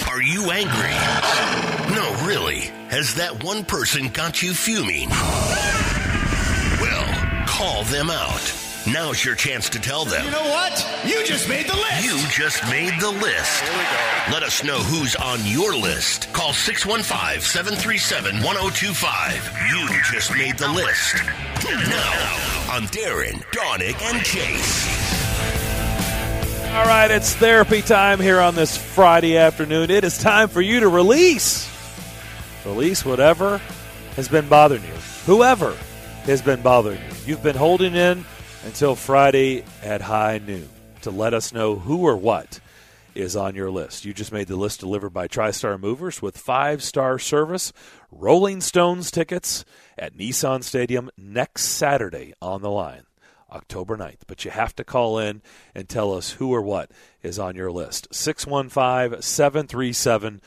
Are you angry? No, really. Has that one person got you fuming? Well, call them out. Now's your chance to tell them. You know what? You just made the list. You just made the list. Here we go. Let us know who's on your list. Call 615-737-1025. You just made the list. Now, on Darren, Donick, and Chase. All right, it's therapy time here on this Friday afternoon. It is time for you to release. Release whatever has been bothering you. Whoever has been bothering you. You've been holding in until Friday at high noon to let us know who or what is on your list. You just made the list delivered by TriStar Movers with 5-star service, Rolling Stones tickets at Nissan Stadium next Saturday on the line, October 9th. But you have to call in and tell us who or what is on your list. 615-737-1025,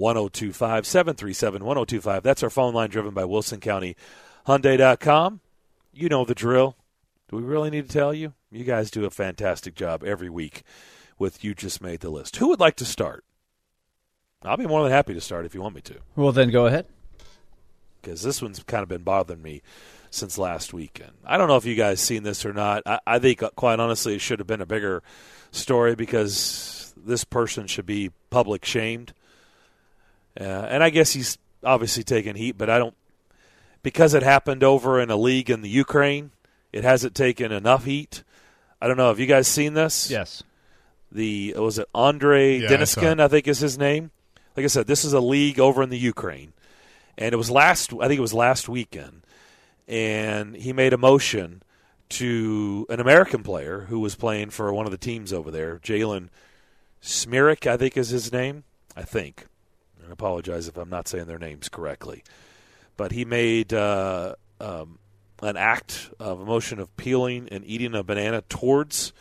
737-1025. That's our phone line driven by WilsonCountyHyundai.com. You know the drill. Do we really need to tell you? You guys do a fantastic job every week with You Just Made the List. Who would like to start? I'll be more than happy to start if you want me to. Well, then go ahead. Because this one's kind of been bothering me since last weekend. I don't know if you guys seen this or not. I think, quite honestly, it should have been a bigger story because this person should be public shamed. And I guess he's obviously taking heat, but I don't – because it happened over in a league in the Ukraine – it hasn't taken enough heat. I don't know. Have you guys seen this? Yes. Was it Andrei Deniskin, I think is his name? Like I said, this is a league over in the Ukraine. And it was last weekend. And he made a motion to an American player who was playing for one of the teams over there, Jalen Smirik, I think is his name. I think. I apologize if I'm not saying their names correctly. But he made an act of a motion of peeling and eating a banana towards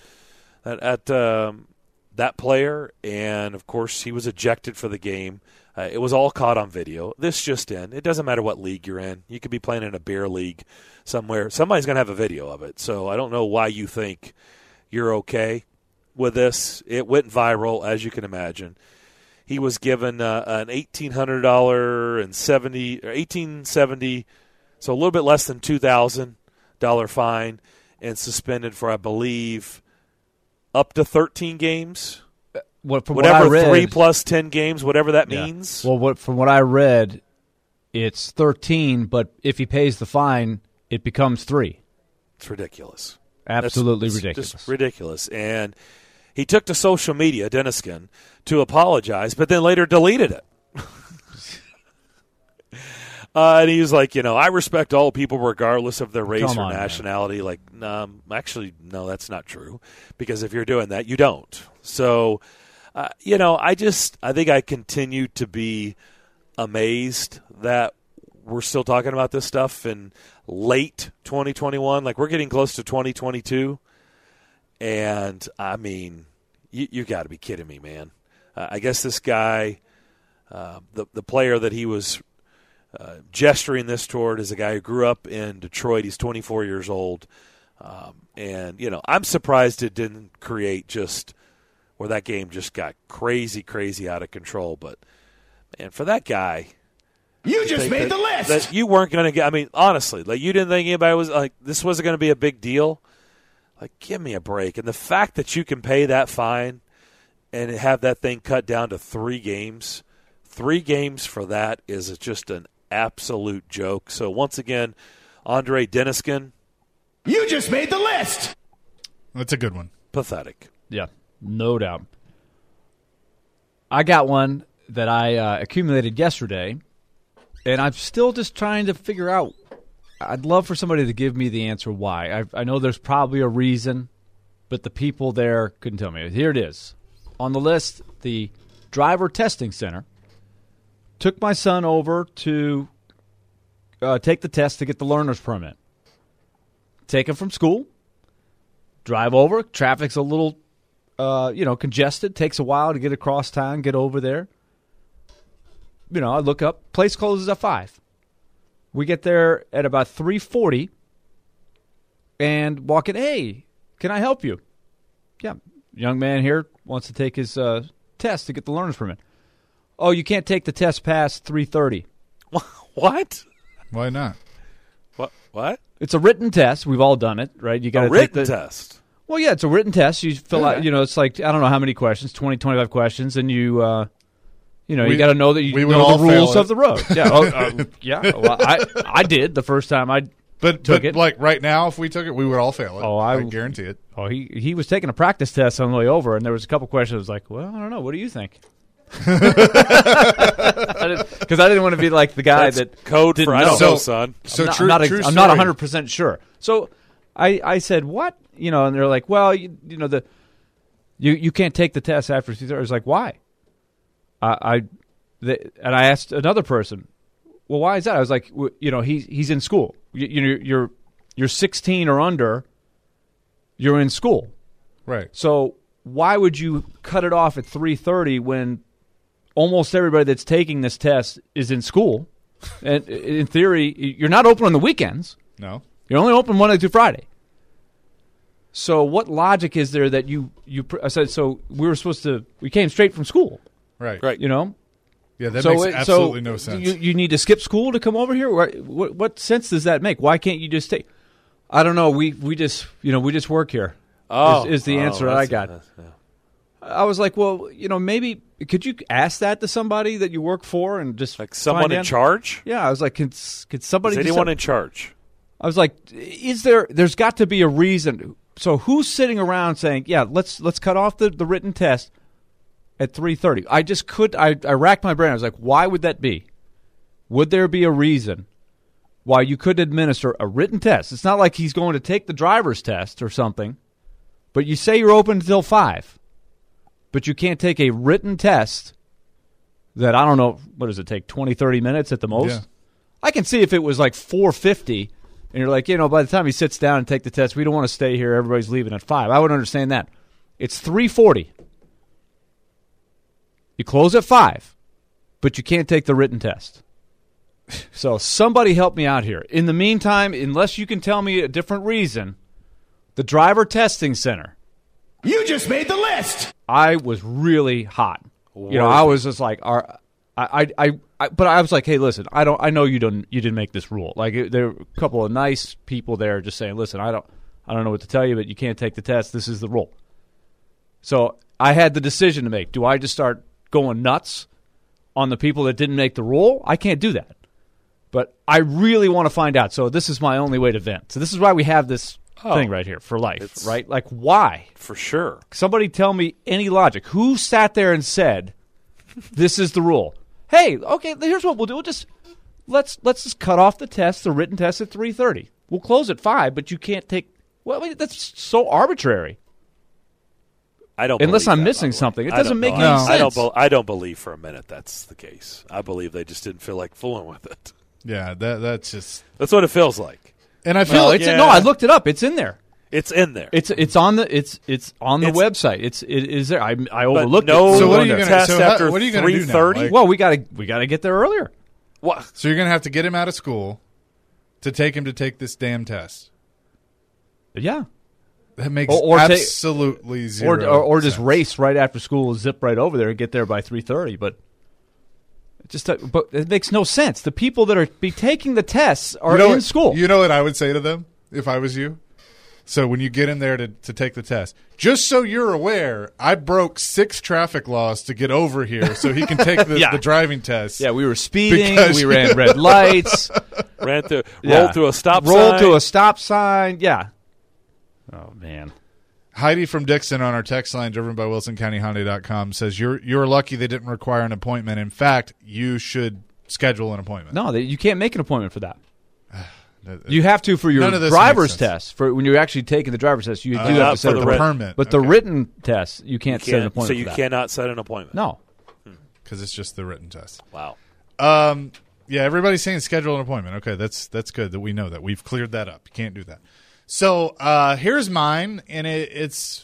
that player, and of course he was ejected for the game. It was all caught on video. This just in. It doesn't matter what league you're in. You could be playing in a beer league somewhere. Somebody's going to have a video of it. So I don't know why you think you're okay with this. It went viral, as you can imagine. He was given an $1,870, so a little bit less than $2,000 fine, and suspended for, I believe, up to 13 games. Whatever, 3 plus 10 games, whatever that means. Well, from what I read, it's 13, but if he pays the fine, it becomes 3. It's ridiculous. Absolutely ridiculous. Just ridiculous. And he took to social media, Deniskin, to apologize, but then later deleted it. And he was like, I respect all people regardless of their race or nationality. Man. Actually, no, that's not true. Because if you're doing that, you don't. So, I think I continue to be amazed that we're still talking about this stuff in late 2021. Like, we're getting close to 2022. And, I mean, you got to be kidding me, man. I guess this guy, the player that he was gesturing this toward is a guy who grew up in Detroit. He's 24 years old. And, I'm surprised it didn't create just where that game just got crazy, crazy out of control. But, man, for that guy. You just made the list. That you weren't going to get, honestly, you didn't think anybody was, this wasn't going to be a big deal. Give me a break. And the fact that you can pay that fine and have that thing cut down to 3 games, 3 games for that is just an absolute joke. So, once again, Andrei Deniskin. You just made the list. That's a good one. Pathetic. Yeah, no doubt. I got one that I accumulated yesterday, and I'm still just trying to figure out. I'd love for somebody to give me the answer why. I know there's probably a reason, but the people there couldn't tell me. Here it is. On the list, the driver testing center took my son over to take the test to get the learner's permit. Take him from school, drive over. Traffic's a little, congested. Takes a while to get across town, get over there. I look up. Place closes at 5. We get there at about 3:40 and walk in. Hey, can I help you? Yeah, young man here wants to take his test to get the learner's permit. oh, you can't take the test past 3:30. What? Why not? What? It's a written test. We've all done it, right? You got to written test. Well, yeah, it's a written test. You fill out, it's like, I don't know how many questions, 20, 25 questions, and you got to know that you know the rules of the road. Yeah, yeah. Well, I did the first time I took it. Like right now, if we took it, we would all fail it. Oh, I guarantee it. Oh, he was taking a practice test on the way over, and there was a couple questions. I was like, well, I don't know. What do you think? Because I didn't want to be like the guy that code for I don't know, son. So I'm not 100% sure. So I said, what? And they're like, well, you can't take the test after 3:30. I was like, why? And I asked another person, well, why is that? I was like, he's in school. You're 16 or under. You're in school, right? So why would you cut it off at 3:30 when almost everybody that's taking this test is in school? And in theory, you're not open on the weekends. No, you're only open Monday through Friday. So what logic is there that I said, so we came straight from school. Right. Yeah, that makes absolutely no sense. You need to skip school to come over here? What sense does that make? Why can't you just take? I don't know. We just work here. Is the answer that I got. I was like, well, maybe could you ask that to somebody that you work for and just like someone in charge? Yeah, I was like, could somebody? Is anyone in charge? I was like, there's got to be a reason. So who's sitting around saying, yeah, let's cut off the written test at 3:30? I just I racked my brain. I was like, why would that be? Would there be a reason why you could administer a written test? It's not like he's going to take the driver's test or something, but you say you're open until 5, but you can't take a written test that, I don't know, what does it take, 20, 30 minutes at the most? Yeah. I can see if it was like 4:50 and you're like, by the time he sits down and take the test, we don't want to stay here. Everybody's leaving at 5. I would understand that. It's 3:40. You close at 5, but you can't take the written test. So somebody help me out here. In the meantime, unless you can tell me a different reason, the driver testing center. You just made the list. I was really hot. I was just like, but I was like, hey, listen, I know you didn't make this rule. Like there were a couple of nice people there just saying, listen, I don't know what to tell you, but you can't take the test. This is the rule. So I had the decision to make. Do I just start going nuts on the people that didn't make the rule? I can't do that. But I really want to find out. So this is my only way to vent. So this is why we have this thing right here for life, right? Like, why? For sure. Somebody tell me any logic. Who sat there and said, this is the rule? Hey, okay, here's what we'll do. Let's just cut off the written test at 3:30. We'll close at 5, but you can't take. Well, that's so arbitrary. I don't. Unless I'm missing something, it doesn't make any sense. I don't believe for a minute that's the case. I believe they just didn't feel like fooling with it. Yeah, that's what it feels like. And I feel I looked it up. It's in there. It's in there. It's on the website. It is there. I overlooked it. So what are you going to test after what are you going to do now? Like, well, we got to get there earlier. What? So you're going to have to get him out of school to take him to take this damn test. Yeah. That makes absolutely zero or just sense. race right after school, zip right over there and get there by 3:30. But it makes no sense. The people that are taking the tests are in school. You know what I would say to them if I was you? So when you get in there to take the test, just so you're aware, I broke 6 traffic laws to get over here so he can take the driving test. Yeah, we were speeding. We ran red lights. Rolled through a stop sign. Rolled through a stop sign. Yeah. Oh, man. Heidi from Dixon on our text line, driven by WilsonCountyHyundai.com, says you're lucky they didn't require an appointment. In fact, you should schedule an appointment. No, you can't make an appointment for that. You have to for your driver's test. For when you're actually taking the driver's test, you do have to set an appointment. But the written test, you can't set an appointment. So you cannot set an appointment. No, because it's just the written test. Wow. Yeah, everybody's saying schedule an appointment. Okay, that's good that we know that. We've cleared that up. You can't do that. So here's mine, and it's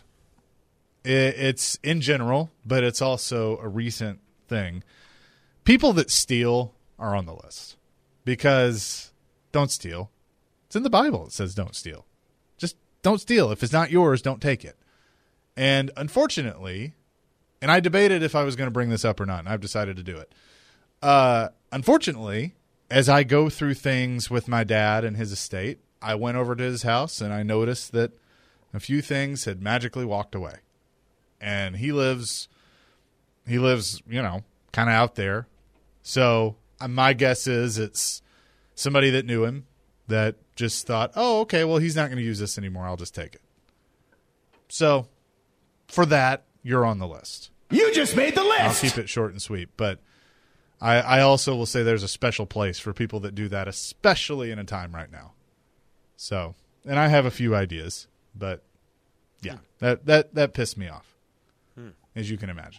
in general, but it's also a recent thing. People that steal are on the list because don't steal. It's in the Bible. It says don't steal. Just don't steal. If it's not yours, don't take it. And unfortunately, And I debated if I was going to bring this up or not, and I've decided to do it. Unfortunately, as I go through things with my dad and his estate, I went over to his house and I noticed that a few things had magically walked away. And he lives, kind of out there. So my guess is it's somebody that knew him that just thought, oh, okay, well, he's not going to use this anymore. I'll just take it. So for that, you're on the list. You just made the list. I'll keep it short and sweet. But I also will say there's a special place for people that do that, especially in a time right now. So, and I have a few ideas, but yeah, that pissed me off, as you can imagine.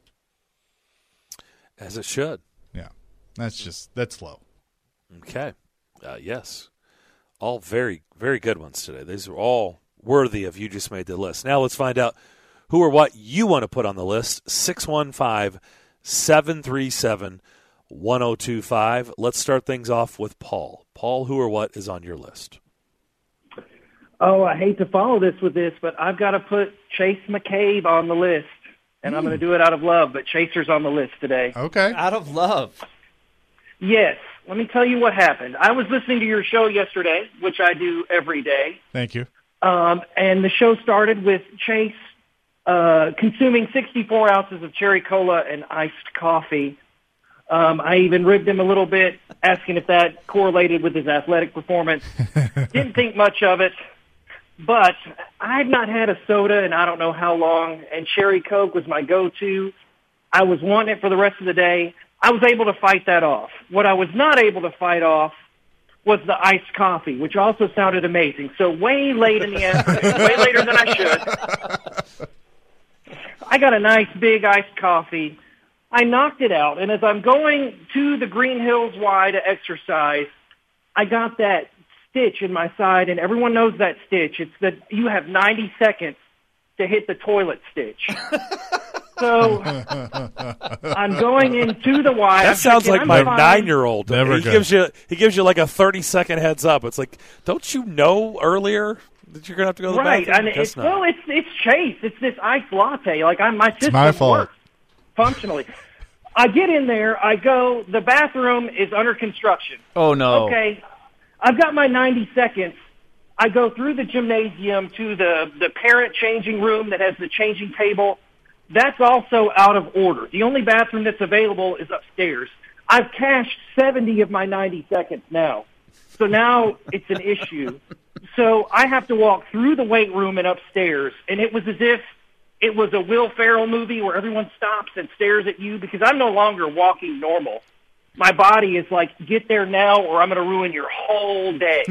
As it should. Yeah, that's low. Okay. Yes. All very, very good ones today. These are all worthy of You Just Made the List. Now let's find out who or what you want to put on the list. 615-737-1025. Let's start things off with Paul. Paul, who or what is on your list? Oh, I hate to follow this with this, but I've got to put Chase McCabe on the list, and I'm going to do it out of love, but Chaser's on the list today. Okay. Out of love. Yes. Let me tell you what happened. I was listening to your show yesterday, which I do every day. Thank you. And the show started with Chase consuming 64 ounces of cherry cola and iced coffee. I even ribbed him a little bit, asking if that correlated with his athletic performance. Didn't think much of it, but I've not had a soda in I don't know how long, and Cherry Coke was my go-to. I was wanting it for the rest of the day. I was able to fight that off. What I was not able to fight off was the iced coffee, which also sounded amazing. So way late in the afternoon, way later than I should, I got a nice big iced coffee. I knocked it out, and as I'm going to the Green Hills Y to exercise, I got that stitch in my side, and everyone knows that stitch. It's that you have 90 seconds to hit the toilet stitch. So I'm going into the Y. That sounds like my 9-year-old. Never he good. gives you like a 30-second heads up. It's like, don't you know earlier that you're going to have to go to the right. bathroom? And it's Chase. It's this iced latte. Like my system my fault. works functionally. I get in there. I go. The bathroom is under construction. Oh, no. Okay. I've got my 90 seconds. I go through the gymnasium to the parent changing room that has the changing table. That's also out of order. The only bathroom that's available is upstairs. I've cashed 70 of my 90 seconds now. So now it's an issue. So I have to walk through the weight room and upstairs, and it was as if it was a Will Ferrell movie where everyone stops and stares at you because I'm no longer walking normal. My body is like, get there now or I'm going to ruin your whole day.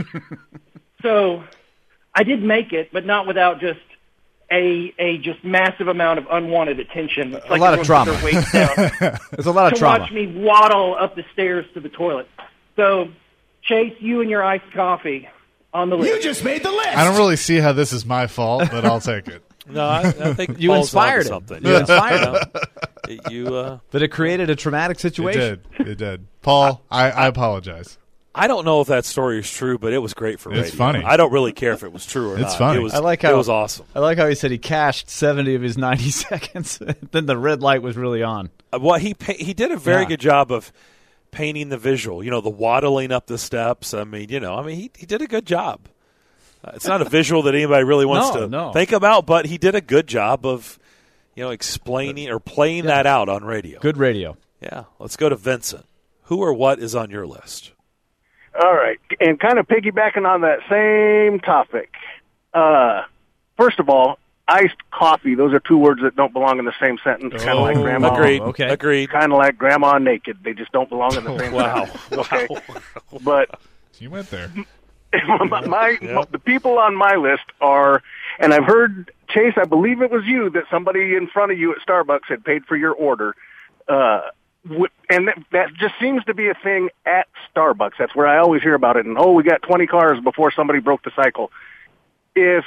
So I did make it, but not without just a just massive amount of unwanted attention. It's like a lot of trauma. their weight down There's a lot of trauma. to watch me waddle up the stairs to the toilet. So, Chase, you and your iced coffee on the list. You just made the list. I don't really see how this is my fault, but I'll take it. No, I think You Paul's inspired onto him. something. You inspired him. But it created a traumatic situation. It did. Paul, I apologize. I don't know if that story is true, but it was great for radio. It's funny. I don't really care if it was true or not. It's funny. It was, I like it how was awesome. I like how he said he cashed 70 of his 90 seconds. Then the red light was really on. Well, he did a very good job of painting the visual. The waddling up the steps. He did a good job. It's not a visual that anybody really wants to think about, but he did a good job of, explaining or playing that out on radio. Good radio. Yeah. Let's go to Vincent. Who or what is on your list? All right, and kind of piggybacking on that same topic. First of all, iced coffee, those are two words that don't belong in the same sentence, kind of like grandma. Agreed. Okay. Agreed. Kind of like grandma naked. They just don't belong in the same sentence. Okay. But You went there. the people on my list are, and I've heard, Chase, I believe it was you, that somebody in front of you at Starbucks had paid for your order. And that just seems to be a thing at Starbucks. That's where I always hear about it. And, we got 20 cars before somebody broke the cycle. If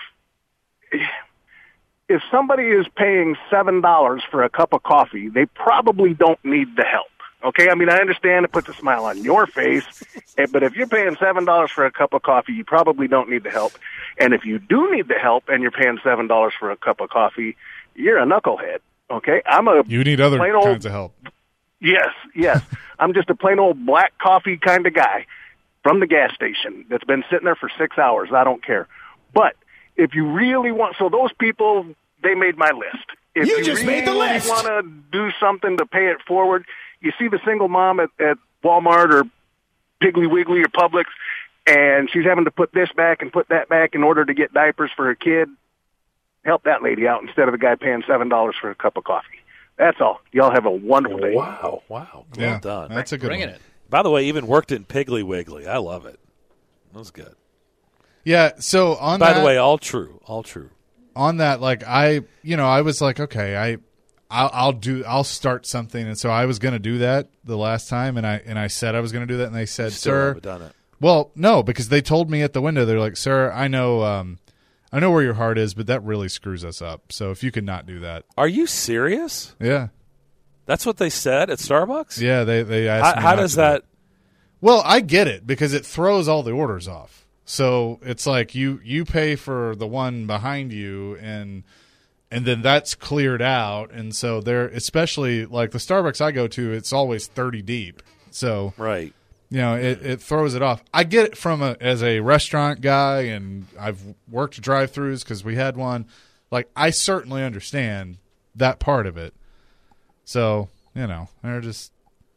somebody is paying $7 for a cup of coffee, they probably don't need the help. Okay? I understand it puts a smile on your face, but if you're paying $7 for a cup of coffee, you probably don't need the help. And if you do need the help and you're paying $7 for a cup of coffee, you're a knucklehead. Okay, You need other kinds of help. Yes. I'm just a plain old black coffee kind of guy from the gas station that's been sitting there for 6 hours. I don't care. But if you really want, so those people, they made my list. If you just really made the list. want to do something to pay it forward, you see the single mom at Walmart or Piggly Wiggly or Publix, and she's having to put this back and put that back in order to get diapers for her kid. Help that lady out instead of the guy paying $7 for a cup of coffee. That's all. Y'all have a wonderful day. Wow. Well done. That's a good one. it. By the way, even worked in Piggly Wiggly. I love it. That was good. Yeah, so on By that, the way, all true. on that, like I was like, okay, I'll start something, and so I was going to do that the last time, and I said I was going to do that, and they said, Still sir, haven't done it. well, no, because they told me at the window, they're like, sir, I know where your heart is, but that really screws us up. So if you could not do that, Are you serious? yeah, That's what they said at Starbucks? yeah, they asked me How not does to do that? it. Well, I get it because it throws all the orders off. So it's like you pay for the one behind you, and then that's cleared out, and so there, especially like the Starbucks I go to, it's always 30 deep. So Right. it throws it off. I get it as a restaurant guy, and I've worked drive-throughs because we had one. Like I certainly understand that part of it. So they're just.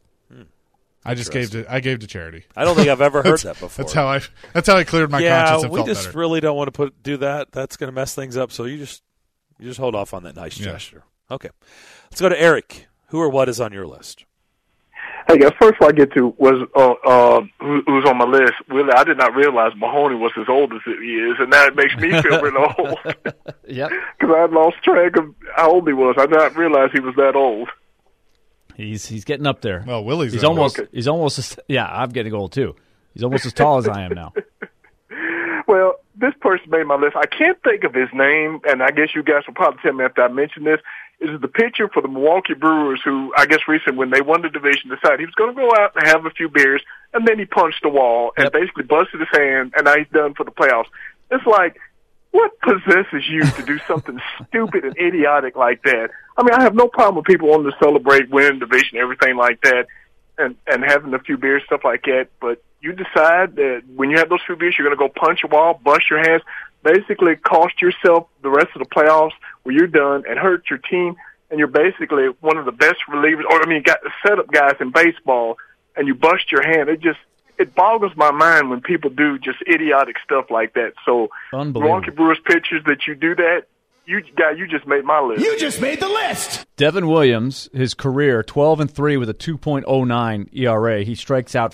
I just gave to charity. I don't think I've ever heard that before. That's how I cleared my conscience and we felt just better. really don't want to do that. That's going to mess things up. So you just hold off on that nice Yeah. gesture. Okay. Let's go to Eric. Who or what is on your list? Hey guys, first one I get to was who's on my list. Really, I did not realize Mahoney was as old as he is, and now it makes me feel really old. Yep. Because I had lost track of how old he was. I did not realize he was that old. He's getting up there. Well, Willie's he's that almost old. he's almost I'm getting old too. He's almost as tall as I am now. Well, this person made my list. I can't think of his name, and I guess you guys will probably tell me after I mention this. Is the pitcher for the Milwaukee Brewers who, I guess recently when they won the division, decided he was going to go out and have a few beers, and then he punched the wall and basically busted his hand, and now he's done for the playoffs. It's like, what possesses you to do something stupid and idiotic like that? I mean, I have no problem with people wanting to celebrate, winning division, everything like that, and having a few beers, stuff like that, but you decide that when you have those few beers, you're going to go punch a wall, bust your hands, basically cost yourself the rest of the playoffs where you're done and hurt your team, and you're basically one of the best relievers, got the setup guys in baseball, and you bust your hand. It boggles my mind when people do just idiotic stuff like that. So, Milwaukee Brewers pitchers that you do that, you just made my list. You just made the list. Devin Williams, his career 12-3 with a 2.09 ERA. He strikes out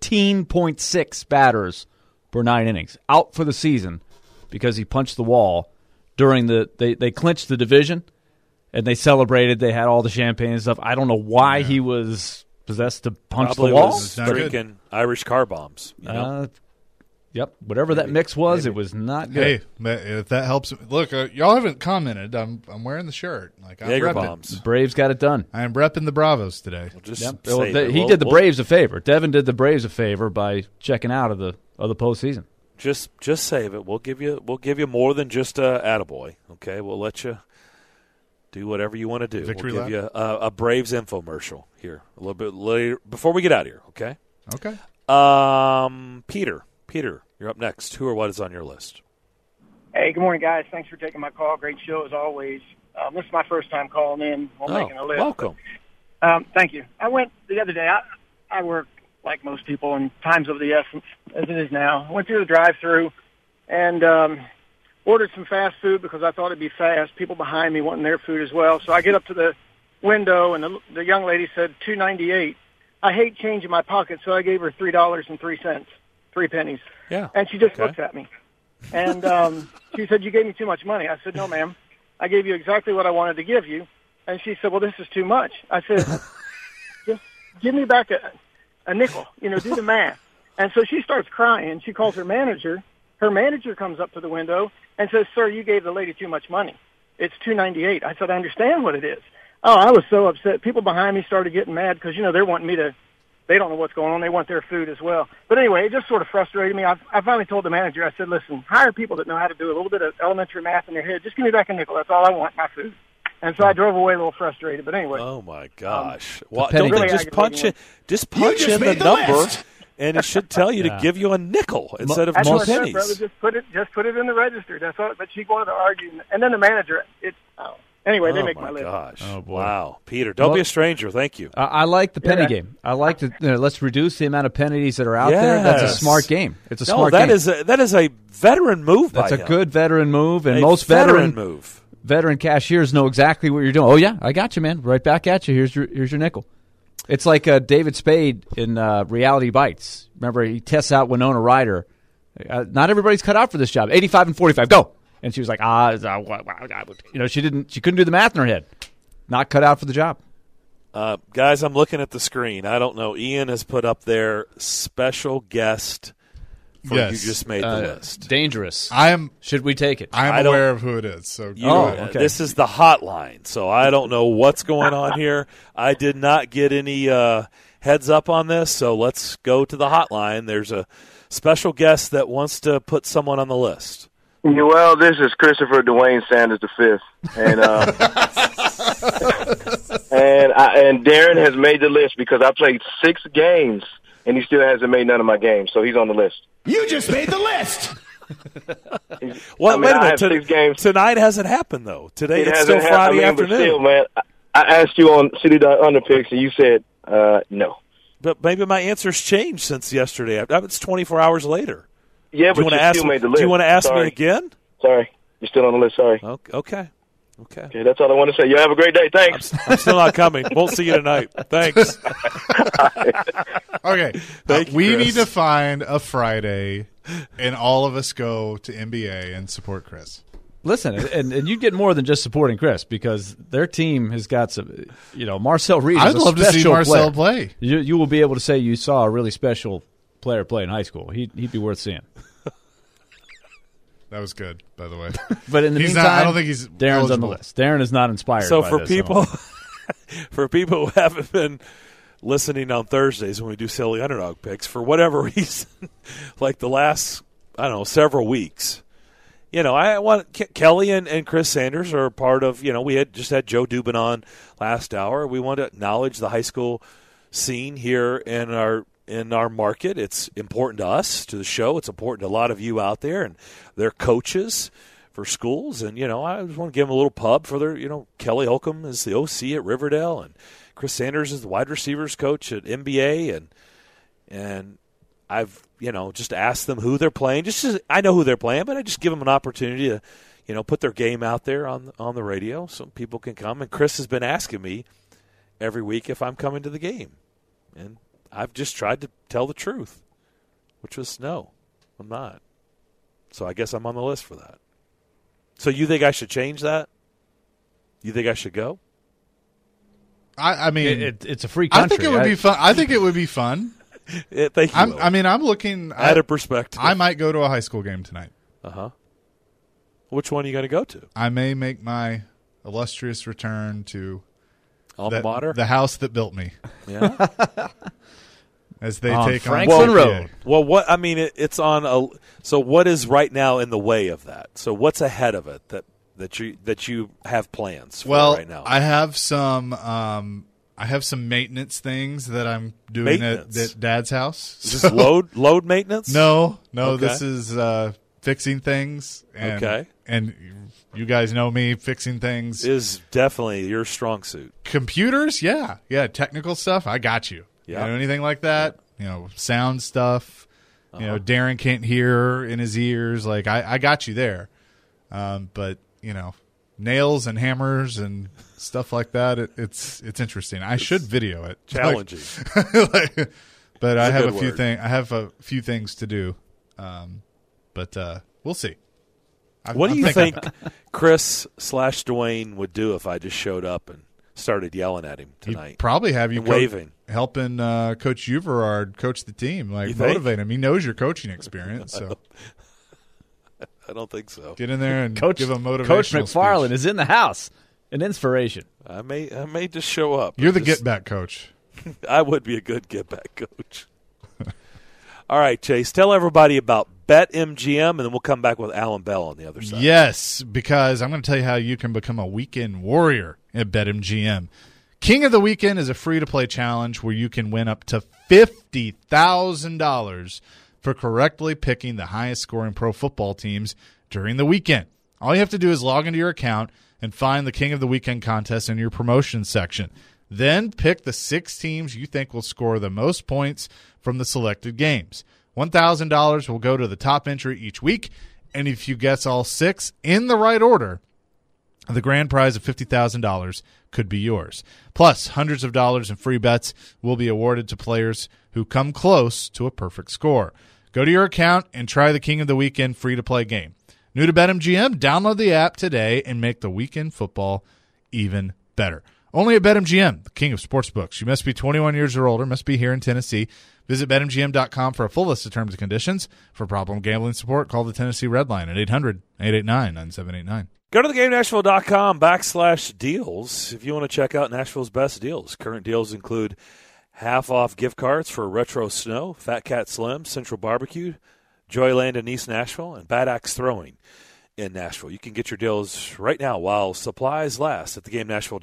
14.6 batters per 9 innings. Out for the season because he punched the wall during they clinched the division, and they celebrated. They had all the champagne and stuff. I don't know why he was possessed to punch Probably the wall. was drinking Irish car bombs. Yep, whatever that mix was, it was not good. Hey, if that helps, look, y'all haven't commented. I'm wearing the shirt. Like I'm Jaeger repping. bombs. Braves got it done. I am repping the Bravos today. We'll just Yep. say Well, that. he did the Braves a favor. Devin did the Braves a favor by checking out of the postseason. Just save it. We'll give you more than just a attaboy. Okay, we'll let you do whatever you want to do. Victory we'll give lap? you a Braves infomercial here a little bit later before we get out of here. Okay. Okay. Peter, you're up next. Who or what is on your list? Hey, good morning, guys. Thanks for taking my call. Great show as always. This is my first time calling in while making a list. Welcome. Thank you. I went the other day. I work like most people, and time's of the essence as it is now. I went through the drive-thru and ordered some fast food because I thought it'd be fast. People behind me wanting their food as well. So I get up to the window, and the young lady said $2.98. I hate change in my pocket, so I gave her $3.03, 3 pennies. Yeah. And she just looks at me. And she said, "You gave me too much money." I said, "No, ma'am. I gave you exactly what I wanted to give you." And she said, "Well, this is too much." I said, "Just give me back a nickel. Do the math." And so she starts crying. She calls her manager. Her manager comes up to the window and says, "Sir, you gave the lady too much money. It's $2.98. I said, "I understand what it is." Oh, I was so upset. People behind me started getting mad because, they're wanting me to, they don't know what's going on. They want their food as well. But anyway, it just sort of frustrated me. I finally told the manager, I said, "Listen, hire people that know how to do a little bit of elementary math in their head. Just give me back a nickel. That's all I want, my food." And so I drove away a little frustrated. But anyway. Oh, my gosh. Well, don't they just punch in the number, list. and it should tell you to give you a nickel instead of more pennies. Brother, just put it in the register. That's all. But she wanted to argue. And then the manager, anyway, they make my list. Gosh. Oh, boy. Wow. Peter, don't be a stranger. Thank you. I like the penny game. I like let's reduce the amount of penalties that are out there. That's a smart game. It's a smart game. That is a veteran move by him. That's a good veteran move, and most veteran cashiers know exactly what you're doing. Oh yeah, I got you, man. Right back at you. Here's your nickel. It's like David Spade in Reality Bites. Remember, he tests out Winona Ryder. Not everybody's cut out for this job. 85 and 45, go. And she was like, she couldn't do the math in her head. Not cut out for the job. Guys, I'm looking at the screen. I don't know. Ian has put up there special guest. You just made the list. Dangerous. Should we take it? I'm aware of who it is. So okay. This is the hotline, so I don't know what's going on here. I did not get any heads up on this, so let's go to the hotline. There's a special guest that wants to put someone on the list. Well, this is Christopher Dwayne Sanders V, and and Darren has made the list because I played 6 games and he still hasn't made none of my games, so he's on the list. You just made the list. Well, wait a minute. 6 games. Tonight hasn't happened though. Today it's still Friday afternoon. But still, man, I asked you on City Underpicks and you said no. But maybe my answer's changed since yesterday. It's 24 hours later. Yeah, but you still made the list. Do you want to ask me again? Sorry. You're still on the list. Sorry. Okay. Okay, that's all I want to say. You have a great day. Thanks. I'm still not coming. Won't see you tonight. Thanks. Okay. We need to find a Friday, and all of us go to NBA and support Chris. Listen, and you get more than just supporting Chris because their team has got some, Marcel Reed. I'd love to see Marcel play. You will be able to say you saw a really special player play in high school. He'd be worth seeing. That was good, by the way. But in the meantime, I don't think he's Darren's eligible. on the list. Darren is not inspired. So by for this people, for people who haven't been listening on Thursdays when we do silly underdog picks, for whatever reason, like the last several weeks, I want Kelly and Chris Sanders are part of. We had Joe Dubin on last hour. We want to acknowledge the high school scene here in our market. It's important to us, to the show. It's important to a lot of you out there, and their coaches for schools. And, I just want to give them a little pub for their, Kelly Holcomb is the OC at Riverdale, and Chris Sanders is the wide receivers coach at NBA. And I've, just asked them who they're playing. I know who they're playing, but I just give them an opportunity to, put their game out there on the radio so people can come. And Chris has been asking me every week if I'm coming to the game. And I've just tried to tell the truth, which was no, I'm not. So I guess I'm on the list for that. So you think I should change that? You think I should go? I mean, it's a free country. I think it would be fun. I think it would be fun. Thank you. I'm looking at a perspective. I might go to a high school game tonight. Which one are you going to go to? I may make my illustrious return to Alma Mater, the house that built me. Yeah. As they take Franklin Road. Well, it's on a. So what is right now in the way of that? So what's ahead of it that you have plans for right now? I have some maintenance things that I'm doing at Dad's house. Is this load maintenance? No, okay. This is fixing things. And, and you guys know me. Fixing things is definitely your strong suit. Computers, yeah, technical stuff. I got you. Yeah. Anything like that? Sound stuff. Darren can't hear in his ears. Like I got you there. But nails and hammers and stuff like that. It's interesting. I should video it. Challenging. But I have a few things to do. But we'll see. What do you think Chris / Dwayne would do if I just showed up and started yelling at him tonight? He'd probably have you waving, helping Coach Uverard coach the team, motivate him. He knows your coaching experience, so I don't think so. Get in there and give him motivational. Coach McFarland speech. is in the house. An inspiration. I may just show up. You're the get back coach. I would be a good get back coach. All right, Chase, tell everybody about BetMGM, and then we'll come back with Alan Bell on the other side. Yes, because I'm going to tell you how you can become a weekend warrior at BetMGM. King of the Weekend is a free-to-play challenge where you can win up to $50,000 for correctly picking the highest-scoring pro football teams during the weekend. All you have to do is log into your account and find the King of the Weekend contest in your promotions section. Then pick the 6 teams you think will score the most points from the selected games. $1,000 will go to the top entry each week, and if you guess all 6 in the right order, the grand prize of $50,000 could be yours. Plus, hundreds of dollars in free bets will be awarded to players who come close to a perfect score. Go to your account and try the King of the Weekend free-to-play game. New to BetMGM? Download the app today and make the weekend football even better. Only at BetMGM, the king of sportsbooks. You must be 21 years or older, must be here in Tennessee. Visit BetMGM.com for a full list of terms and conditions. For problem gambling support, call the Tennessee Red Line at 800-889-9789. Go to theGameNashville.com/deals if you want to check out Nashville's best deals. Current deals include half-off gift cards for Retro Snow, Fat Cat Slim, Central Barbecue, Joyland in East Nashville, and Bad Axe Throwing in Nashville. You can get your deals right now while supplies last at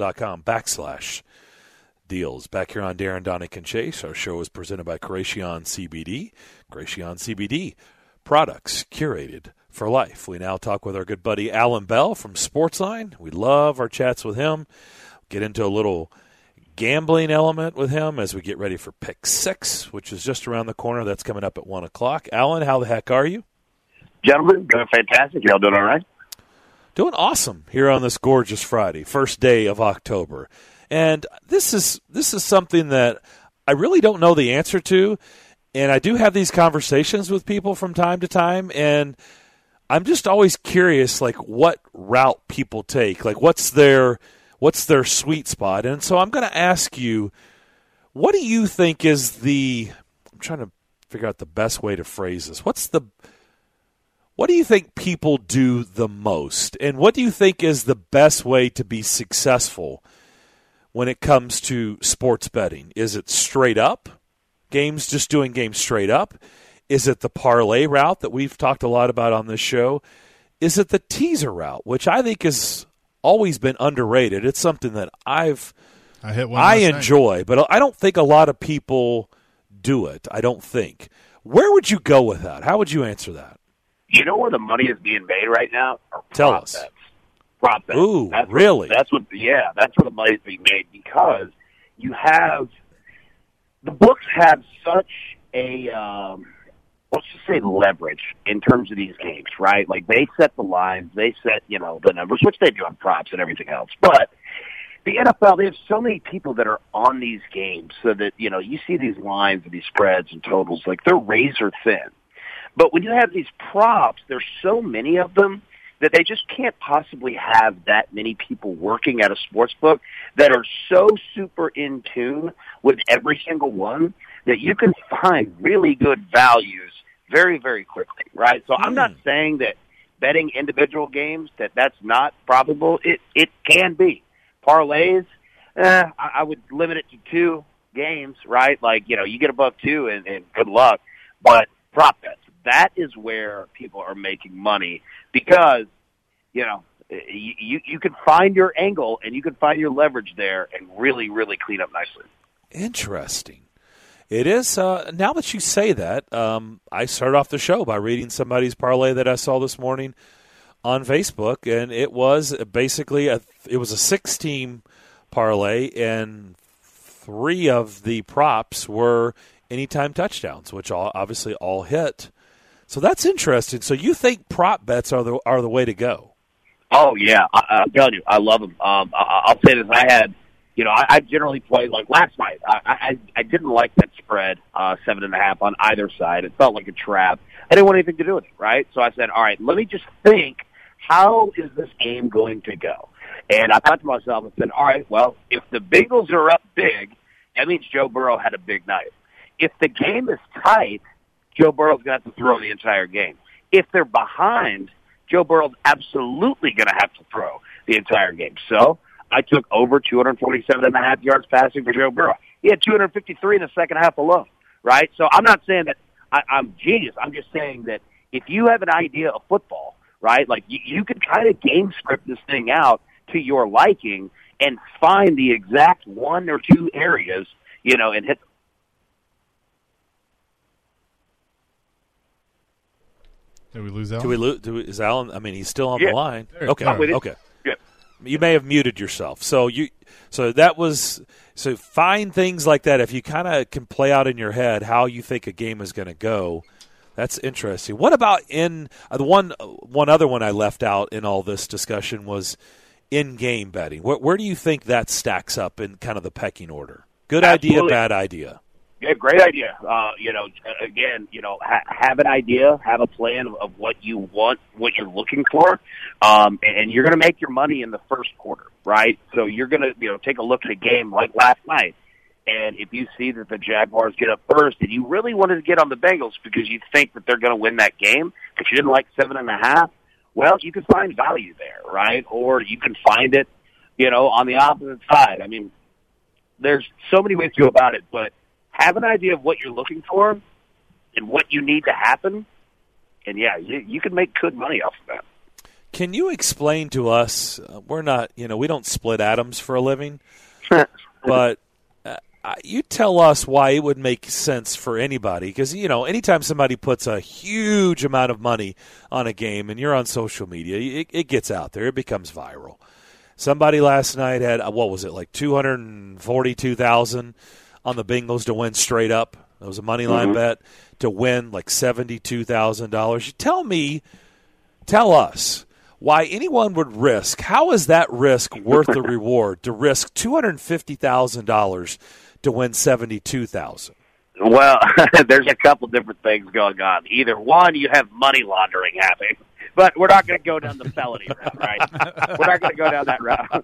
theGameNashville.com/deals. Back here on Darren, Donick, and Chase, our show is presented by Creation CBD. Creation CBD products curated for life. We now talk with our good buddy Alan Bell from Sportsline. We love our chats with him. Get into a little gambling element with him as we get ready for Pick 6, which is just around the corner. That's coming up at 1 o'clock. Alan, how the heck are you? Gentlemen, doing fantastic. Y'all doing all right? Doing awesome here on this gorgeous Friday, first day of October. And this is something that I really don't know the answer to, and I do have these conversations with people from time to time, and I'm just always curious, like, what route people take. Like, what's their sweet spot? And so I'm going to ask you, what do you think is I'm trying to figure out the best way to phrase this. What do you think people do the most? And what do you think is the best way to be successful when it comes to sports betting? Is it straight up? Just doing games straight up? Is it the parlay route that we've talked a lot about on this show? Is it the teaser route, which I think has always been underrated? It's something that I enjoy, but I don't think a lot of people do it. I don't think. Where would you go with that? How would you answer that? You know where the money is being made right now? Tell us. Bets. Prop bets. Ooh, really? That's where the money is being made, because you have the books have such a let's just say leverage in terms of these games, right? Like, they set the lines, they set the numbers, which they do on props and everything else. But the NFL, they have so many people that are on these games, so that you see these lines and these spreads and totals, like, they're razor thin. But when you have these props, there's so many of them that they just can't possibly have that many people working at a sports book that are so super in tune with every single one that you can find really good values very, very quickly, right? So I'm not saying that betting individual games, that's not probable. It can be. Parlays, I would limit it to 2 games, right? Like, you get above 2 and good luck. But prop bets, that is where people are making money, because, you can find your angle and you can find your leverage there and really, really clean up nicely. Interesting. It is. Now that you say that, I started off the show by reading somebody's parlay that I saw this morning on Facebook, and it was basically it was a 6-team parlay, and 3 of the props were anytime touchdowns, which obviously all hit. So that's interesting. So you think prop bets are the way to go? Oh yeah, I'm telling you, I love them. I'll say this: I generally play, like last night. I didn't like that spread 7.5 on either side. It felt like a trap. I didn't want anything to do with it, right? So I said, all right, let me just think, how is this game going to go? And I thought to myself and said, all right, well, if the Bengals are up big, that means Joe Burrow had a big night. If the game is tight, Joe Burrow's going to have to throw the entire game. If they're behind, Joe Burrow's absolutely going to have to throw the entire game. So I took over 247.5 yards passing for Joe Burrow. He had 253 in the second half alone, right? So I'm not saying that I'm genius. I'm just saying that if you have an idea of football, right, like you can kind of game script this thing out to your liking and find the exact one or two areas, and hit. Did we lose Alan? Is Alan? I mean, he's still on the line. Okay. Okay. Yeah. You may have muted yourself. So find things like that. If you kind of can play out in your head how you think a game is going to go, that's interesting. What about in the one other one I left out in all this discussion was in-game betting. Where do you think that stacks up in kind of the pecking order? Good idea, bad idea. Yeah, great idea. Have an idea, have a plan of what you want, what you're looking for, and you're going to make your money in the first quarter, right? So you're going to, take a look at a game like last night, and if you see that the Jaguars get up first, and you really wanted to get on the Bengals because you think that they're going to win that game, but you didn't like 7.5, well, you can find value there, right? Or you can find it, on the opposite side. I mean, there's so many ways to go about it, but have an idea of what you're looking for and what you need to happen, and you can make good money off of that. Can you explain to us? We're not, we don't split atoms for a living, but you tell us why it would make sense for anybody, because anytime somebody puts a huge amount of money on a game and you're on social media, it gets out there, it becomes viral. Somebody last night had what was it, like 242,000 on the Bengals to win straight up. It was a money line bet to win like $72,000. Tell us why anyone would risk. How is that risk worth the reward to risk $250,000 to win $72,000? Well, there's a couple different things going on. Either one, you have money laundering happening, but we're not going to go down the felony route, right? We're not going to go down that route.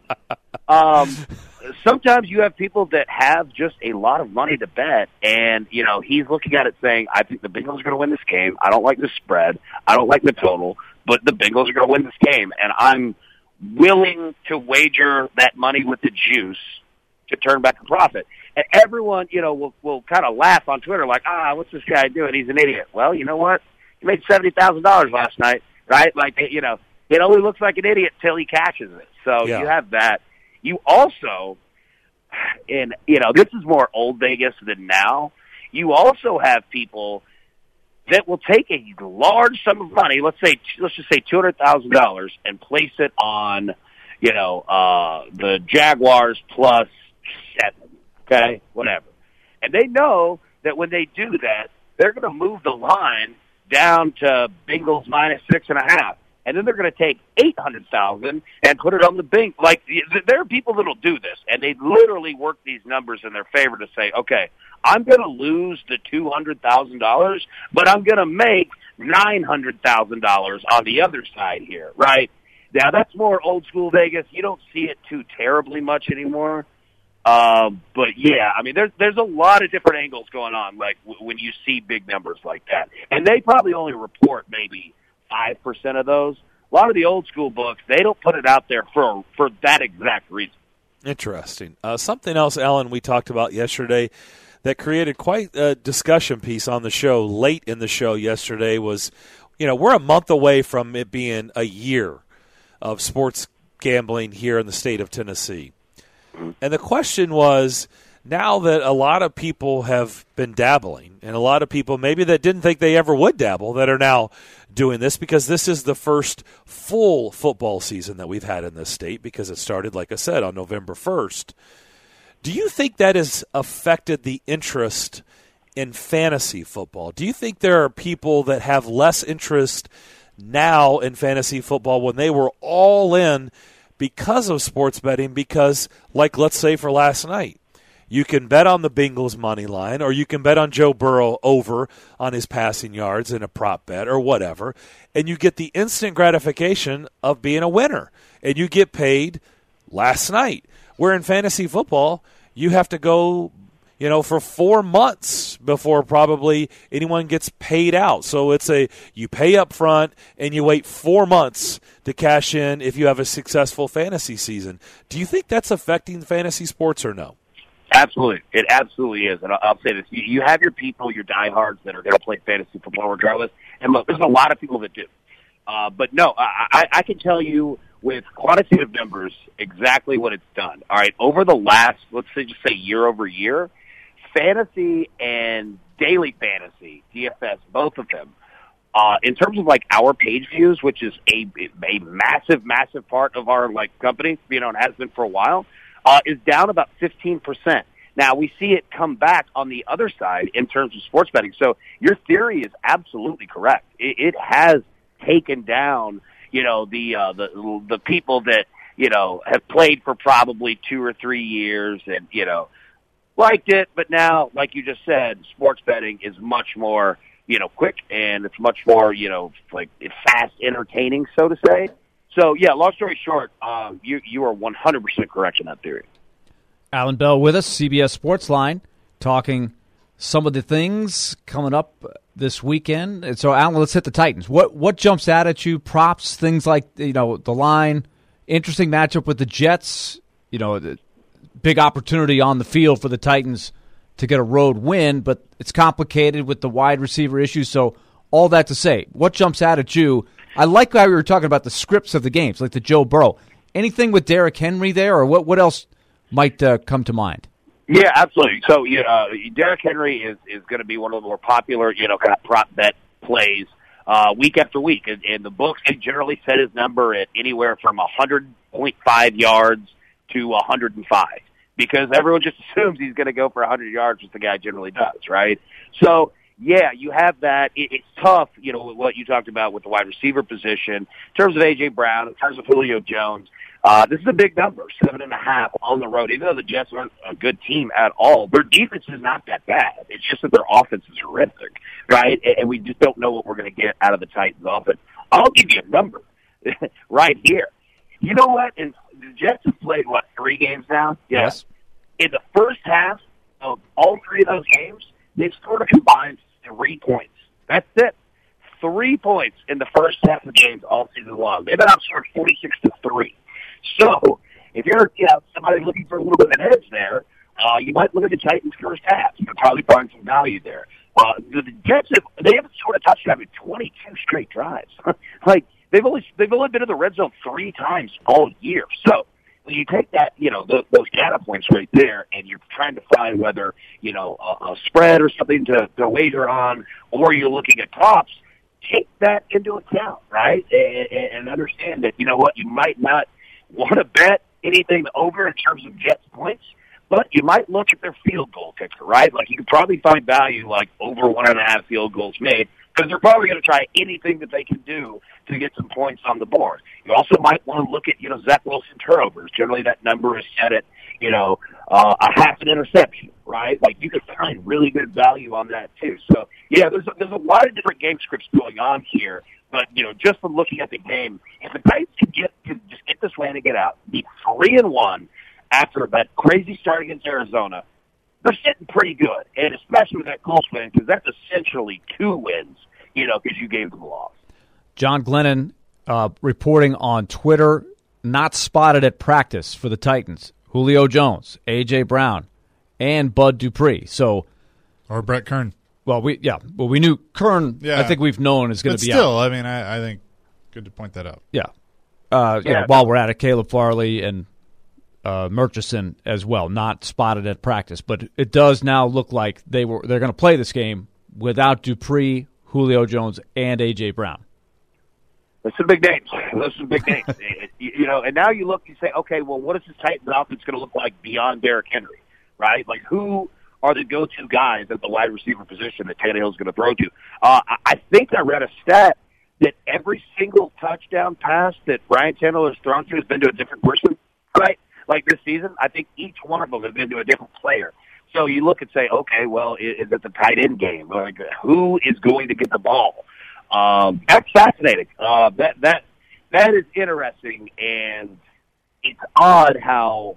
Sometimes you have people that have just a lot of money to bet, and, he's looking at it saying, I think the Bengals are going to win this game. I don't like the spread. I don't like the total, but the Bengals are going to win this game, and I'm willing to wager that money with the juice to turn back a profit. And everyone, will kind of laugh on Twitter like, what's this guy doing? He's an idiot. Well, you know what? He made $70,000 last night, right? Like, it only looks like an idiot till he catches it. So you have that. You also, and, this is more old Vegas than now, you also have people that will take a large sum of money, let's just say $200,000, and place it on, the Jaguars plus 7, okay, whatever. And they know that when they do that, they're going to move the line down to Bengals minus 6.5. And then they're going to take $800,000 and put it on the Bengals. Like, there are people that will do this, and they literally work these numbers in their favor to say, okay, I'm going to lose the $200,000, but I'm going to make $900,000 on the other side here, right? Now, that's more old school Vegas. You don't see it too terribly much anymore. But yeah, I mean, there's a lot of different angles going on, like when you see big numbers like that. And they probably only report maybe 5% of those. A lot of the old school books, they don't put it out there for that exact reason. Interesting. Something else, Alan, we talked about yesterday that created quite a discussion piece on the show late in the show yesterday was, we're a month away from it being a year of sports gambling here in the state of Tennessee. And the question was, now that a lot of people have been dabbling, and a lot of people maybe that didn't think they ever would dabble that are now doing this, because this is the first full football season that we've had in this state, because it started, like I said, on November 1st. Do you think that has affected the interest in fantasy football? Do you think there are people that have less interest now in fantasy football when they were all in because of sports betting? Because, like, let's say for last night, you can bet on the Bengals money line, or you can bet on Joe Burrow over on his passing yards in a prop bet or whatever, and you get the instant gratification of being a winner, and you get paid last night. Where in fantasy football, you have to go, for 4 months before probably anyone gets paid out. So it's you pay up front and you wait 4 months to cash in if you have a successful fantasy season. Do you think that's affecting fantasy sports or no? Absolutely. It absolutely is. And I'll say this. You have your people, your diehards that are going to play fantasy football regardless. And look, there's a lot of people that do. But no, I can tell you with quantitative numbers exactly what it's done. All right. Over the last, let's say, just say year over year, fantasy and daily fantasy, DFS, both of them, in terms of like our page views, which is a massive, massive part of our like company, and has been for a while, is down about 15%. Now we see it come back on the other side in terms of sports betting. So your theory is absolutely correct. It has taken down, the people that, have played for probably 2 or 3 years and, liked it. But now, like you just said, sports betting is much more, quick, and it's much more, like it's fast, entertaining, so to say. So, yeah, long story short, you are 100% correct in that theory. Alan Bell with us, CBS Sportsline, talking some of the things coming up this weekend. And so, Alan, let's hit the Titans. What jumps out at you? Props, things like, the line, interesting matchup with the Jets, the big opportunity on the field for the Titans to get a road win, but it's complicated with the wide receiver issue. So all that to say, what jumps out at you? I like how we were talking about the scripts of the games, like the Joe Burrow. Anything with Derrick Henry there, or what else might come to mind? Yeah, absolutely. So, Derrick Henry is going to be one of the more popular, kind of prop bet plays week after week. And the books, they generally set his number at anywhere from 100.5 yards to 105 because everyone just assumes he's going to go for 100 yards, which the guy generally does, right? So, yeah, you have that. It's tough, what you talked about with the wide receiver position. In terms of A.J. Brown, in terms of Julio Jones, this is a big number, 7.5 on the road. Even though the Jets aren't a good team at all, their defense is not that bad. It's just that their offense is horrific, right? And we just don't know what we're going to get out of the Titans offense. I'll give you a number right here. You know what? And the Jets have played, 3 games now? Yes. In the first half of all 3 of those games, they've scored a combined 3 points. That's it. 3 points in the first half of the games all season long. They've been outscored 46-3. So, if you're somebody looking for a little bit of an edge there, you might look at the Titans' first half. You could probably find some value there. The Jets haven't scored a touchdown in 22 straight drives. They've only been in the red zone 3 times all year. So when you take that, those data points right there, and you're trying to find whether a spread or something to wager on, or you're looking at props, take that into account, right? And understand that you might not want to bet anything over in terms of Jets points, but you might look at their field goal kicker, right? Like you could probably find value like over 1.5 field goals made because they're probably going to try anything that they can do to get some points on the board. You also might want to look at, Zach Wilson turnovers. Generally that number is set at, a half an interception, right? Like you could find really good value on that too. So yeah, there's a lot of different game scripts going on here. But, just from looking at the game, if the Titans can just get this win and get out, be 3-1 after that crazy start against Arizona, they're sitting pretty good. And especially with that Colts win, because that's essentially 2 wins, because you gave them a loss. John Glennon reporting on Twitter, not spotted at practice for the Titans. Julio Jones, A.J. Brown, and Bud Dupree. Or Brett Kern. Well, we knew Kern. Yeah. I think we've known is going to be still, out. I mean, I think good to point that out. Yeah. While we're at it, Caleb Farley and Murchison as well, not spotted at practice, but it does now look like they're going to play this game without Dupree, Julio Jones, and A.J. Brown. That's some big names. Those are some big names. And now you look, you say, okay, well, what is this Titans offense going to look like beyond Derrick Henry, right? Like who are the go-to guys at the wide receiver position that Tannehill's going to throw to? I think I read a stat that every single touchdown pass that Ryan Tannehill has thrown to has been to a different person, right? Like this season, I think each one of them has been to a different player. So you look and say, okay, well, is it the tight end game? Like, who is going to get the ball? That's fascinating. That is interesting, and it's odd how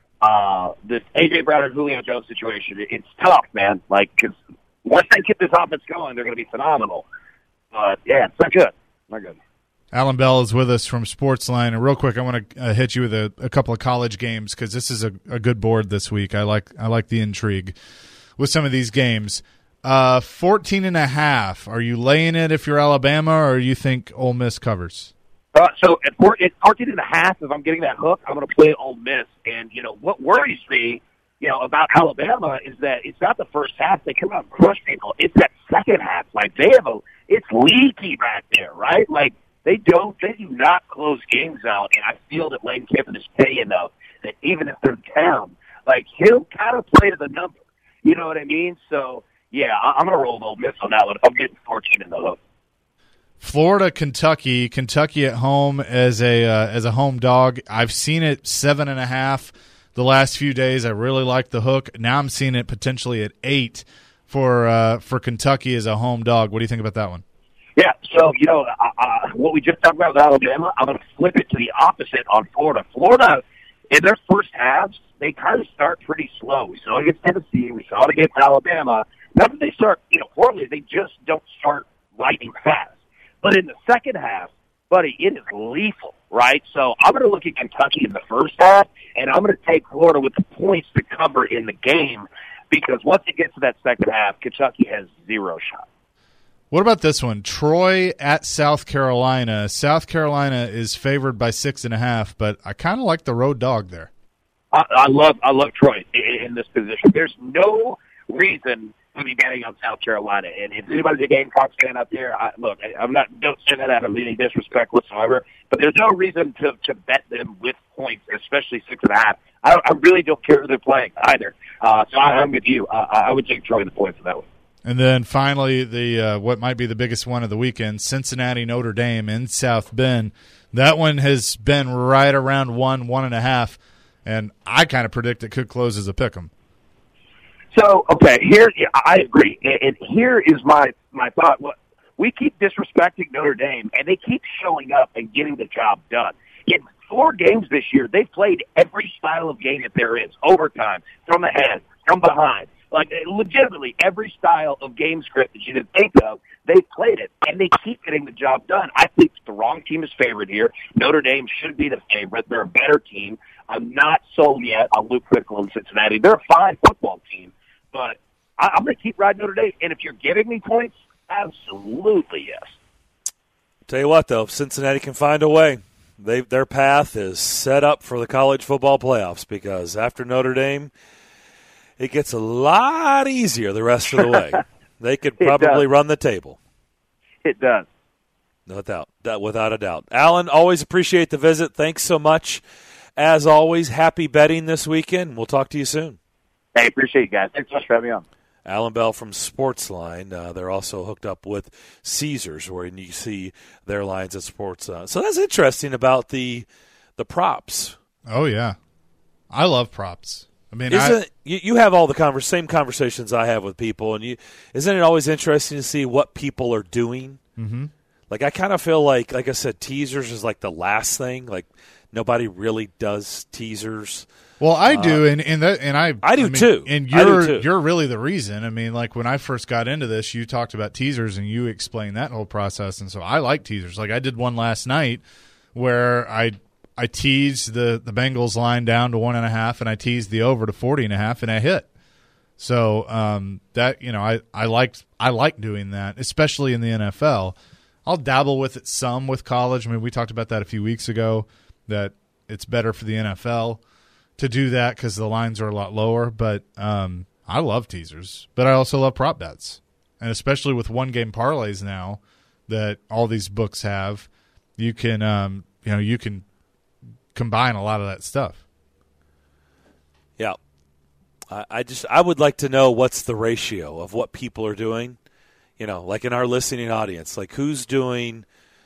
this A.J. Brown and Julio Jones situation, it's tough, man. Like, because once they get this offense going, they're going to be phenomenal. But, yeah, it's not good. Not good. Alan Bell is with us from Sportsline. And real quick, I want to hit you with a couple of college games because this is a good board this week. I like the intrigue with some of these games. 14.5. Are you laying it if you're Alabama, or you think Ole Miss covers? So at 14.5, if I'm getting that hook, I'm going to play Ole Miss. And, what worries me, about Alabama is that it's not the first half. They come out and crush people. It's that second half. Like, it's leaky back there, right? Like, they do not close games out. And I feel that Lane Kiffin is paying enough that even if they're down, like, he'll kind of play to the number. You know what I mean? So, yeah, I'm going to roll Ole Miss on that one. I'm getting 14 in the hook. Florida, Kentucky at home as a home dog. I've seen it 7.5 the last few days. I really like the hook. Now I'm seeing it potentially at 8 for Kentucky as a home dog. What do you think about that one? Yeah, so what we just talked about with Alabama, I'm going to flip it to the opposite on Florida. Florida, in their first halves, they kind of start pretty slow. We saw it against Tennessee. We saw it against Alabama. Not that they start poorly. They just don't start lightning fast. But in the second half, buddy, it is lethal, right? So I'm going to look at Kentucky in the first half, and I'm going to take Florida with the points to cover in the game because once it gets to that second half, Kentucky has 0 shot. What about this one? Troy at South Carolina. South Carolina is favored by 6.5, but I kind of like the road dog there. I love Troy in this position. There's no reason to be betting on South Carolina. And if anybody's a Gamecocks fan out there, don't say that out of any disrespect whatsoever, but there's no reason to bet them with points, especially 6.5. I really don't care who they're playing either. So I'm with you. I would take Troy the points for that one. And then finally, the what might be the biggest one of the weekend, Cincinnati, Notre Dame in South Bend. That one has been right around 1.5, and I kind of predict it could close as a pick'em. So, okay, I agree. And here is my thought. We keep disrespecting Notre Dame, and they keep showing up and getting the job done. In 4 games this year, they've played every style of game that there is. Overtime, from ahead, from behind. Like, legitimately, every style of game script that you can think of, they've played it, and they keep getting the job done. I think the wrong team is favored here. Notre Dame should be the favorite. They're a better team. I'm not sold yet on Luke Fickell in Cincinnati. They're a fine football team, but I'm going to keep riding Notre Dame. And if you're giving me points, absolutely yes. Tell you what, though, if Cincinnati can find a way, their path is set up for the college football playoffs because after Notre Dame – it gets a lot easier the rest of the way. They could probably run the table. It does. No doubt. Without a doubt. Alan, always appreciate the visit. Thanks so much. As always, happy betting this weekend. We'll talk to you soon. Hey, appreciate you guys. Thanks so much for having me on. Alan Bell from Sportsline. They're also hooked up with Caesars, where you see their lines at Sports. So that's interesting about the props. Oh, yeah. I love props. I mean, you have all the same conversations I have with people, and isn't it always interesting to see what people are doing? Mm-hmm. Like I kind of feel like I said, teasers is like the last thing. Like nobody really does teasers. Well, I do, and I do too. And you're really the reason. I mean, like when I first got into this, you talked about teasers and you explained that whole process, and so I like teasers. Like I did one last night where I teased the Bengals line down to 1.5, and I teased the over to 40.5, and I hit. So that I like doing that, especially in the NFL. I'll dabble with it some with college. I mean, we talked about that a few weeks ago, that it's better for the NFL to do that because the lines are a lot lower. But I love teasers, but I also love prop bets, and especially with one-game parlays now that all these books have, you can you can combine a lot of that stuff. Yeah. I would like to know what's the ratio of what people are doing, like in our listening audience, like who's doing,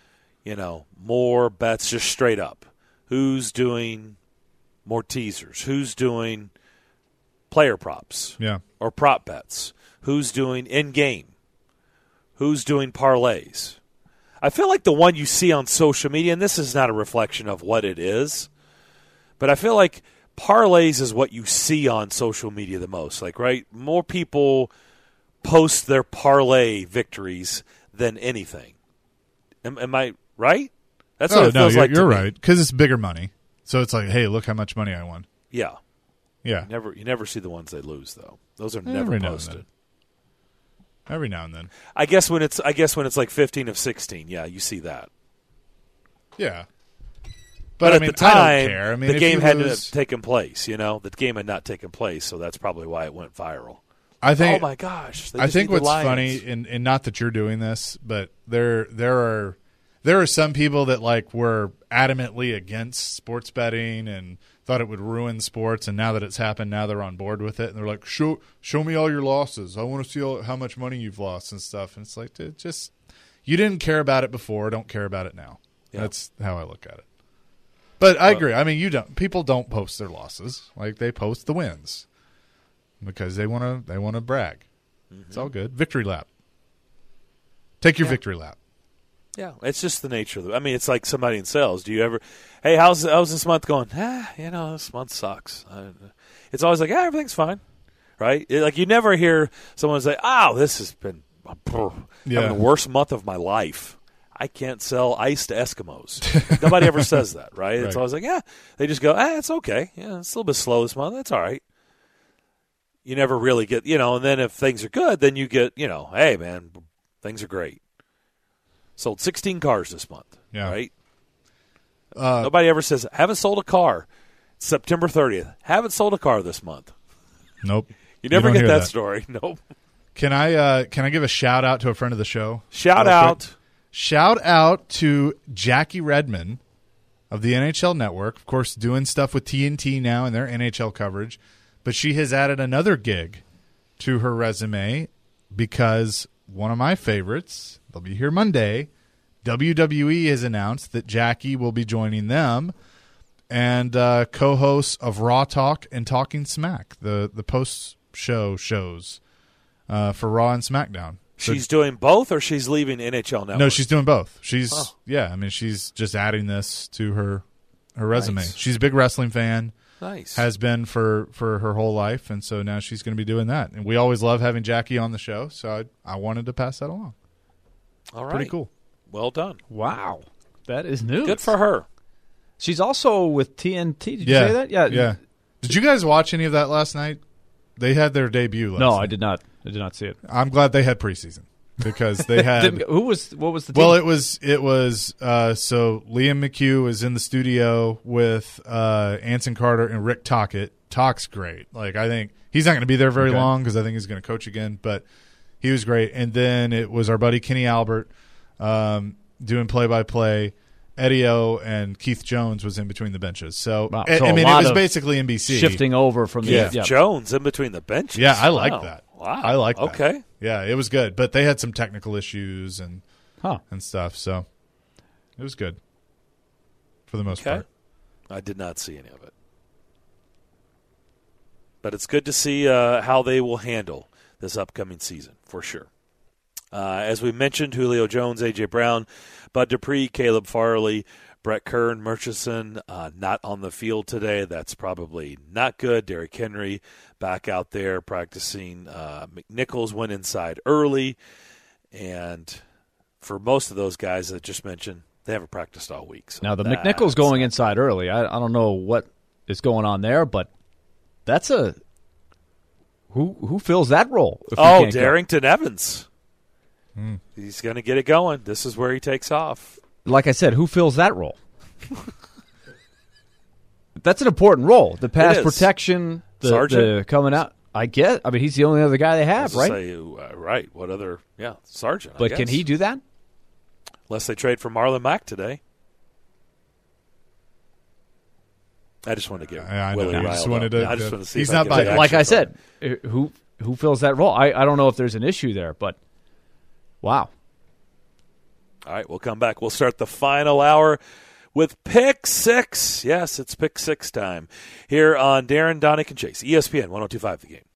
more bets just straight up, who's doing more teasers, who's doing player props or prop bets, who's doing in-game, who's doing parlays. I feel like the one you see on social media, and this is not a reflection of what it is, but I feel like parlays is what you see on social media the most. Like, right? More people post their parlay victories than anything. Am I right? That's what it feels like. You're right, because it's bigger money. So it's like, hey, look how much money I won. Yeah. Yeah. You never see the ones they lose though. Those are never posted. Every now and then. I guess when it's like 15 of 16, yeah, you see that. Yeah. But I at mean, the time, I don't care. I mean, the game hadn't taken place, The game had not taken place, so that's probably why it went viral. I think. Oh my gosh! I think what's funny, and not that you're doing this, but there are some people that were adamantly against sports betting and thought it would ruin sports, and now that it's happened, now they're on board with it, and they're like, show me all your losses. I want to see how much money you've lost and stuff. And it's like, dude, just you didn't care about it before, don't care about it now. Yeah. That's how I look at it. But I agree. I mean, people don't post their losses. They post the wins because they want to brag. Mm-hmm. It's all good. Victory lap. Take your victory lap. Yeah, it's just the nature of it. I mean, it's like somebody in sales. Do you ever, hey, how's this month going? This month sucks. It's always like, everything's fine, right? You never hear someone say, this has been having the worst month of my life. I can't sell ice to Eskimos. Nobody ever says that, right? It's always like, they just go, it's okay. Yeah, it's a little bit slow this month. That's all right. You never really get, and then if things are good, then you get, hey, man, things are great. Sold 16 cars this month, right? Nobody ever says, haven't sold a car. September 30th. Haven't sold a car this month. Nope. You never get that story. Nope. Can I give a shout out to a friend of the show? Shout out to Jackie Redmond of the NHL Network. Of course, doing stuff with TNT now and their NHL coverage. But she has added another gig to her resume because one of my favorites, they'll be here Monday, WWE has announced that Jackie will be joining them and co-hosts of Raw Talk and Talking Smack, the post-show shows for Raw and SmackDown. So, she's doing both, or she's leaving NHL Network? No, she's doing both. She's she's just adding this to her resume. Nice. She's a big wrestling fan. Nice. Has been for her whole life, and so now she's going to be doing that. And we always love having Jackie on the show, so I wanted to pass that along. All right. Pretty cool. Well done. Wow. That is news. Good for her. She's also with TNT. Did you say that? Yeah. Did you guys watch any of that last night? They had their debut last night. I did not. I did not see it. I'm glad they had preseason because they had what was the team? Well, it was so Liam McHugh was in the studio with Anson Carter and Rick Tocchet. Talk's great. I think he's not going to be there very long because I think he's going to coach again, but he was great. And then it was our buddy Kenny Albert doing play-by-play. Eddie O and Keith Jones was in between the benches. So, wow. I mean, it was basically NBC. Shifting over from the Keith Jones in between the benches. Yeah, I like that. Wow. I like that. Okay. Yeah, it was good. But they had some technical issues and stuff. So it was good for the most part. I did not see any of it. But it's good to see how they will handle this upcoming season, for sure. As we mentioned, Julio Jones, A.J. Brown, Bud Dupree, Caleb Farley, Brett Kern, Murchison not on the field today. That's probably not good. Derrick Henry back out there practicing. McNichols went inside early. And for most of those guys that I just mentioned, they haven't practiced all week. So now, the McNichols going inside early, I don't know what is going on there, but that's who fills that role? Darrington Evans. He's going to get it going. This is where he takes off. Like I said, who fills that role? That's an important role. The pass protection, the coming out. I mean, he's the only other guy they have, right? Right. What other? Yeah, Sergeant. But can he do that? Unless they trade for Marlon Mack today. I just wanted to get Willie riled up. I just wanted to see. He's not by. Like I said, who fills that role? I don't know if there's an issue there, but. Wow. All right, we'll come back. We'll start the final hour with Pick 6. Yes, it's Pick 6 time here on Darren, Donick, and Chase, ESPN 102.5 The Game.